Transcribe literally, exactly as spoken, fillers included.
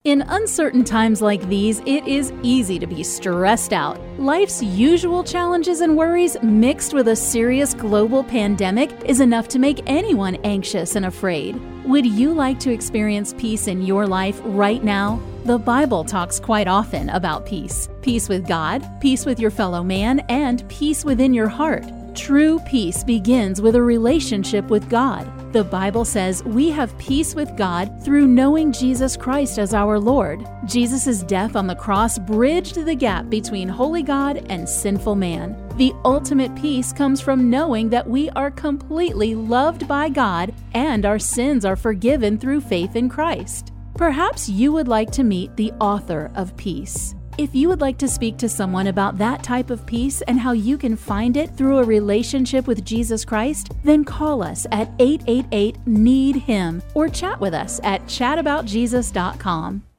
In uncertain times like these, it is easy to be stressed out. Life's usual challenges and worries mixed with a serious global pandemic is enough to make anyone anxious and afraid. Would you like to experience peace in your life right now? The Bible talks quite often about peace. Peace with God, peace with your fellow man, and peace within your heart. True peace begins with a relationship with God. The Bible says we have peace with God through knowing Jesus Christ as our Lord. Jesus' death on the cross bridged the gap between holy God and sinful man. The ultimate peace comes from knowing that we are completely loved by God and our sins are forgiven through faith in Christ. Perhaps you would like to meet the author of peace. If you would like to speak to someone about that type of peace and how you can find it through a relationship with Jesus Christ, then call us at eight eight eight, need him or chat with us at chat about jesus dot com.